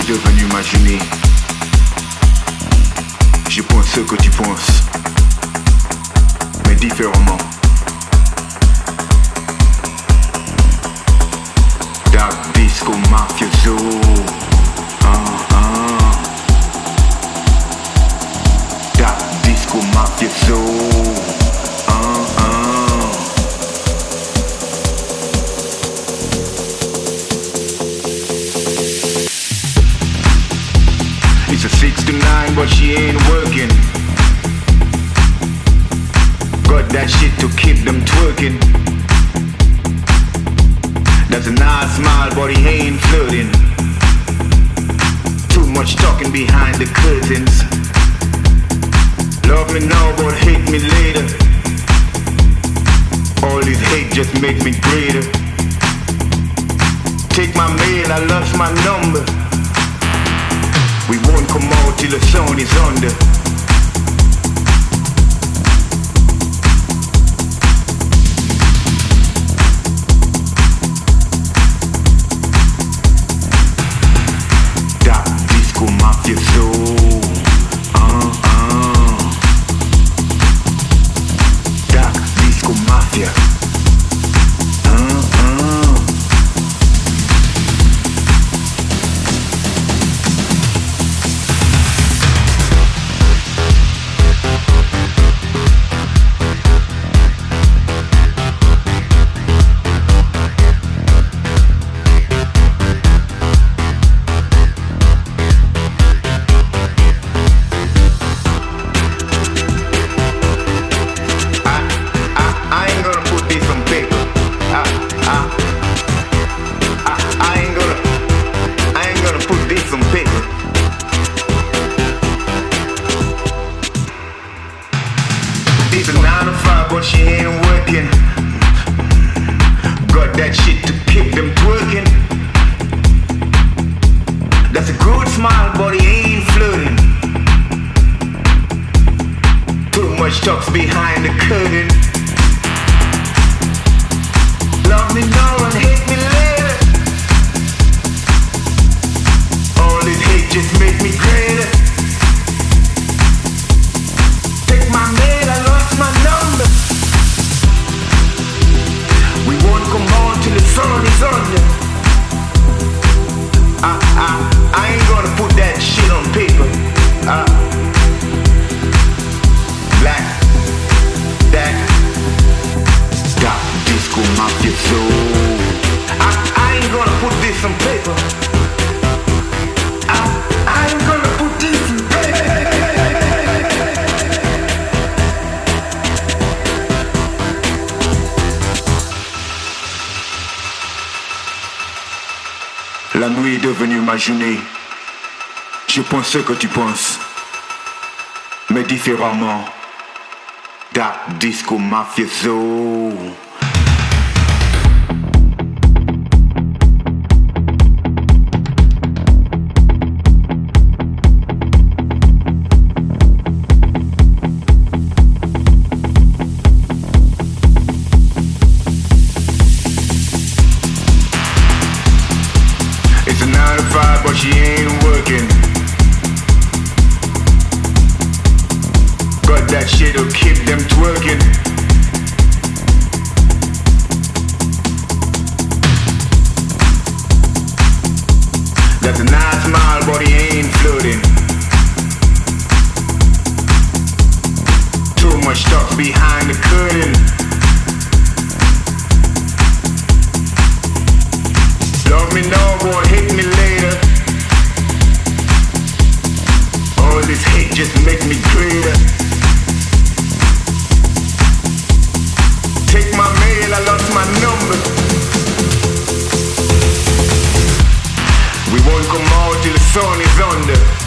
est devenue ma journée. Je pense ce que tu penses, mais différemment. Dark disco mafioso. Dark disco mafioso. It's a 6 to 9, but she ain't working. Got that shit to keep them twerking. That's a nice smile, but he ain't flirting. Too much talking behind the curtains. Love me now, but hate me later. All this hate just make me greater. Take my mail, I lost my number. We won't come out till the sun is under. Dark disco mafioso. Dark disco mafia. It's a 9 to 5, but she ain't working. Got that shit to keep them twerking. That's a good smile, but he ain't flirting. Too much talks behind the curtain. Love me now and hate me later. All this hate just make me greater. Take my mail, I lost my number. We won't come on till the sun is under. I ain't gonna put that shit on paper. Black, that, dark disco mafioso. I ain't gonna put this on paper. I ain't gonna put this on paper. La nuit est devenue ma journée. Je pense ce que tu penses, mais différemment. Dark disco mafioso. It's a 9 to 5, but she ain't working. Got that shit to keep them twerking. That's a nice smile, but he ain't flirting. Too much talk behind the curtain. Love me now, boy, hate me later. All this hate just make me greater. Take my mail, I lost my number. We won't come out till the sun is under.